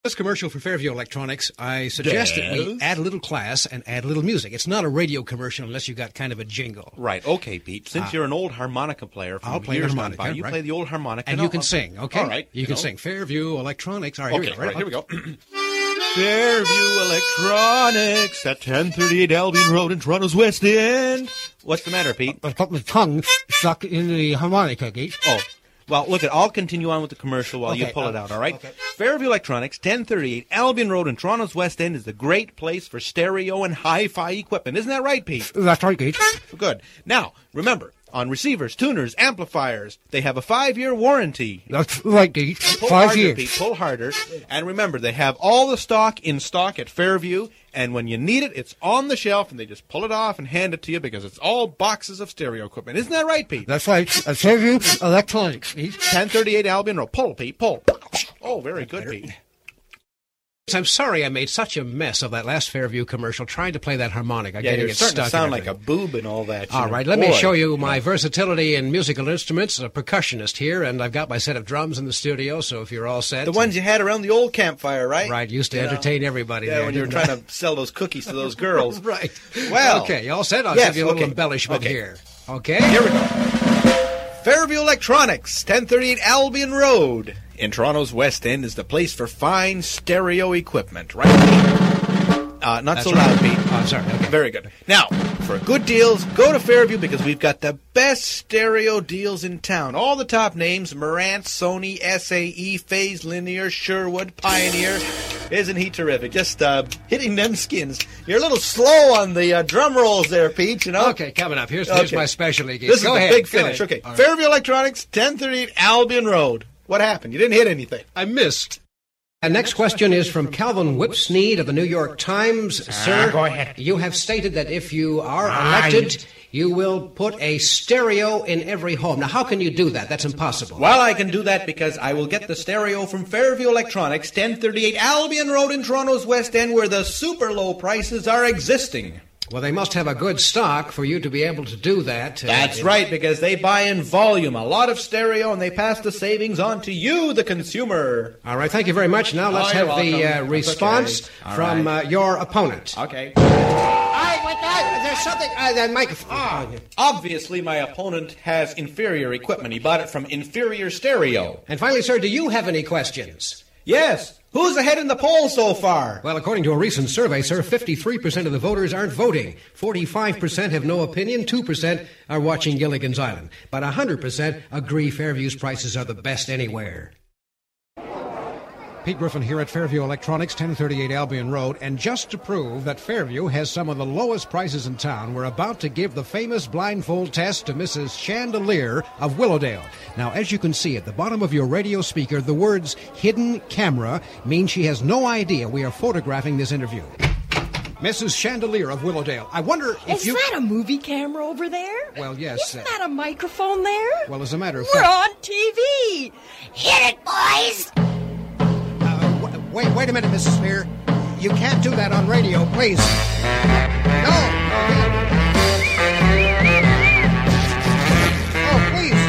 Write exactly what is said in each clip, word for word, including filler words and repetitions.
This commercial for Fairview Electronics, I suggest yes. that we add a little class and add a little music. It's not a radio commercial unless you've got kind of a jingle. Right. Okay, Pete. Since uh, you're an old harmonica player from I'll play years harmonica, by, you right. play the old harmonica. And no, you can I'll... sing, okay? All right. You, you can know. sing. Fairview Electronics. All right, okay, here we go. Right, right, here we go. Fairview Electronics at ten thirty-eight Albion Road in Toronto's West End. What's the matter, Pete? I've got my tongue stuck in the harmonica, Gage. Oh. Well, look, I'll continue on with the commercial while okay, you pull uh, it out, all right? Okay. Fairview Electronics, ten thirty-eight Albion Road in Toronto's West End is the great place for stereo and hi-fi equipment. Isn't that right, Pete? That's right, Gage. Good. Now, remember, on receivers, tuners, amplifiers, they have a five-year warranty. That's right, Gage. Pull Five harder, years. Pete, pull harder. And remember, they have all the stock in stock at Fairview, and when you need it, it's on the shelf, and they just pull it off and hand it to you because it's all boxes of stereo equipment. Isn't that right, Pete? That's right. At Fairview Electronics, Gage. ten thirty-eight Albion Road. Pull, Pete, pull. Oh, very good, Pete. I'm sorry I made such a mess of that last Fairview commercial trying to play that harmonica. Yeah, getting you're it starting stuck to sound like a boob and all that. All know. right, let Boy. me show you my versatility in musical instruments. A percussionist here, and I've got my set of drums in the studio, so if you're all set. The ones you had around the old campfire, right? Right, used to you entertain know? everybody yeah, there. when you were trying to sell those cookies to those girls. Right. Well. Okay, you all set? I'll yes, give you a little okay. embellishment okay. here. Okay? Here we go. Fairview Electronics, ten thirty-eight Albion Road in Toronto's West End is the place for fine stereo equipment, right? Uh, not That's so right. loud, Pete. Oh, I'm sorry. Okay. Very good. Now, for good deals, go to Fairview because we've got the best stereo deals in town. All the top names, Marantz, Sony, S A E, Phase Linear, Sherwood, Pioneer. Isn't he terrific? Just uh, hitting them skins. You're a little slow on the uh, drum rolls there, Pete, you know? Okay, coming up. Here's, here's Okay. my specialty. Gage. This Go is ahead. the big Go finish. ahead. Okay. All right. Fairview Electronics, ten thirty-eight Albion Road. What happened? You didn't hit anything. I missed. And next question is from Calvin Whipsnade of the New York Times. Sir, go ahead. You have stated that if you are elected, you will put a stereo in every home. Now, how can you do that? That's impossible. Well, I can do that because I will get the stereo from Fairview Electronics, ten thirty-eight Albion Road in Toronto's West End, where the super low prices are existing. Well, they must have a good stock for you to be able to do that. That's uh, right, because they buy in volume, a lot of stereo, and they pass the savings on to you, the consumer. All right, thank you very much. Now let's Oh, you're have the uh, welcome. response Okay. All from right. uh, your opponent. Okay. I, what, uh, there's something, uh, the microphone. Ah, obviously, my opponent has inferior equipment. He bought it from Inferior Stereo. And finally, sir, do you have any questions? Yes. Who's ahead in the poll so far? Well, according to a recent survey, sir, fifty-three percent of the voters aren't voting. forty-five percent have no opinion. two percent are watching Gilligan's Island. But one hundred percent agree Fairview's prices are the best anywhere. Pete Griffin here at Fairview Electronics, ten thirty-eight Albion Road. And just to prove that Fairview has some of the lowest prices in town, we're about to give the famous blindfold test to Missus Chandelier of Willowdale. Now, as you can see at the bottom of your radio speaker, the words hidden camera mean she has no idea we are photographing this interview. Missus Chandelier of Willowdale, I wonder if Is you... that a movie camera over there? Well, yes. Isn't uh, that a microphone there? Well, as a matter of We're fact... on T V. Hit it, boys! Uh, w- wait, wait a minute, Missus Spear. You can't do that on radio, please. No! Oh, please!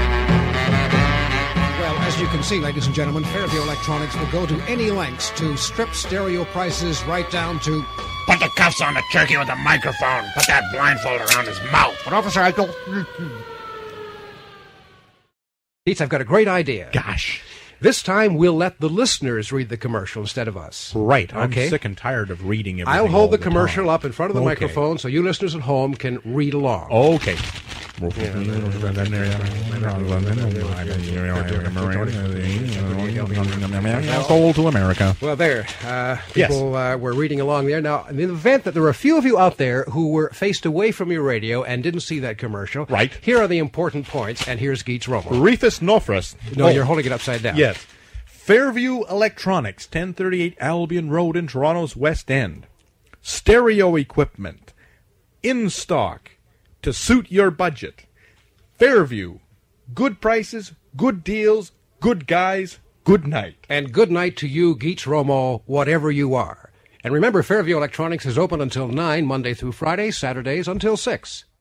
Well, as you can see, ladies and gentlemen, Fairview Electronics will go to any lengths to strip stereo prices right down to... Put the cuffs on the turkey with the microphone. Put that blindfold around his mouth. But, officer, I don't... Pete, I've got a great idea. Gosh. This time, we'll let the listeners read the commercial instead of us. Right. I'm Okay. sick and tired of reading everything. I'll hold all the commercial time. up in front of the Okay. microphone so you listeners at home can read along. Okay. Sold to America. Well, there. Uh, people uh, were reading along there. Now, in the event that there were a few of you out there who were faced away from your radio and didn't see that commercial, Right. Here are the important points, and here's Geets Romo. Rufus Nofris. No, Oh, you're holding it upside down. Yes. Fairview Electronics, ten thirty-eight Albion Road in Toronto's West End. Stereo equipment. In stock. To suit your budget. Fairview. Good prices, good deals, good guys, good night. And good night to you, Geets Romo, whatever you are. And remember, Fairview Electronics is open until nine, Monday through Friday, Saturdays until six.